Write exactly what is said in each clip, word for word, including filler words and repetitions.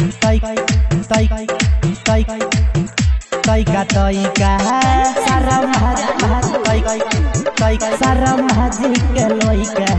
तैका तैका सारा तैका सारा महाजी के लइका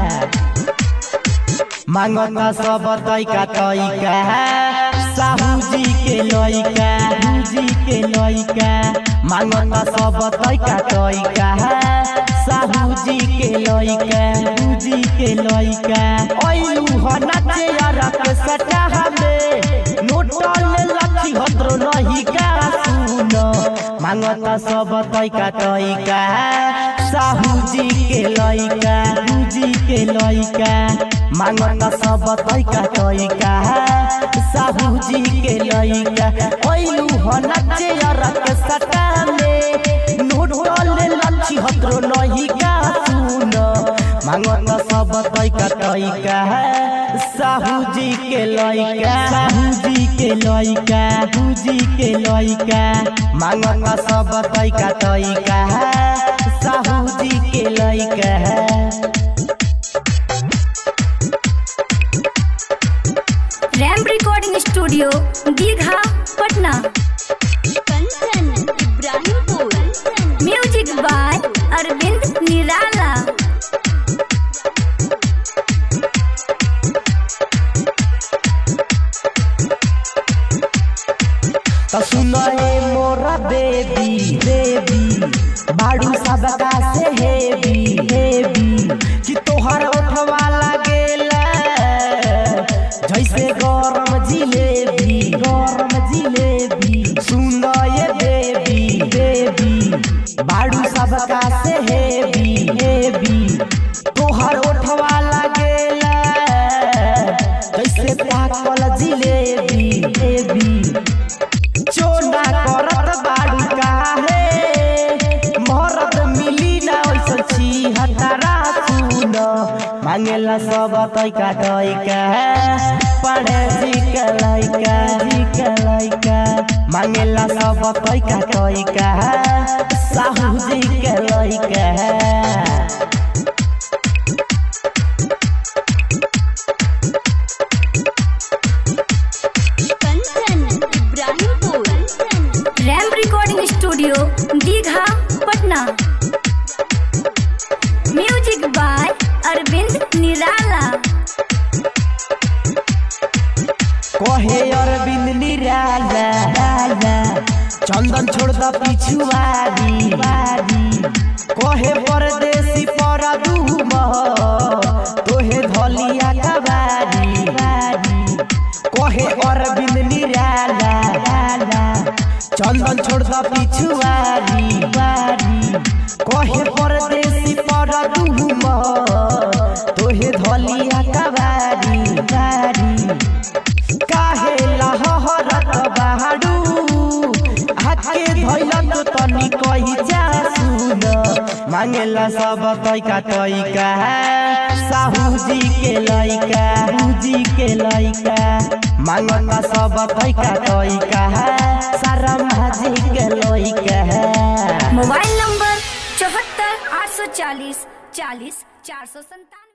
मांगता सब तैका तैका साहू जी के लइका जी के लइका मांगता सब तैका तैका साहू जी के लइका जी के लइका ओइलू हो नाचे यार के सटा हमें नोटल लखी हद्रो नहीं का सुन मांगता सब तैका तैका साहू जी के लइका जी के लइका मांगता सब तैका तैका साहू जी के लइका ओइलू हो नाचे यार के सटा में नोटल लखी हद्रो नहीं का सुन मांगता सब तैका तैका साहू जी के लइका साहू जी के लइका जी के लइका मांगता सब तैका तैका साहू जी के लइका Ram recording studio Digha Patna. Kanchan Ibrahimpur. Music by Arvind Nirala. तो सुनो ए मोरा बेबी बेबी बाड़ू सबका से हेवी हेवी कि तोहर ओठवा लागेला जैसे गरम जिलेबी गरम जिलेबी सुनो ये बेबी बेबी बाड़ू सबका से हेवी हेवी तोहर ओठवा लागेला जैसे पाकल जिलेबी हेवी चोना करत बाड़ू काहे मरद मिली ना ओइसन छी हतारा सुन मांगेला सब तैका तैका पढ़े जी के लइका जी के लइका मांगेला सब तैका तैका साहू जी के लइका Ram recording studio Digha Patna. Music by Arvind Nirala. कोहे अरविंद निराला चंदन छोड़ द पिछुआरी कोहे परदेसी पर दूम तोहे धलिया कबारी कोहे अरविंद निराला चंदन छोड़ द पिछुआरी कोहे परदेसी पर दूम तोहे धलिया कबारी काहे लहरत बाड़ू हाथे धइल तो तनी कही जा सुन मांगेला सब तैका तैका साहू जी के लइका जी के लइका मांगता सब तैका तैका सारा महाजी के लइका मोबाइल नंबर चौहत्तर आठ सौ चालीस चालीस चार सौ संतानवे।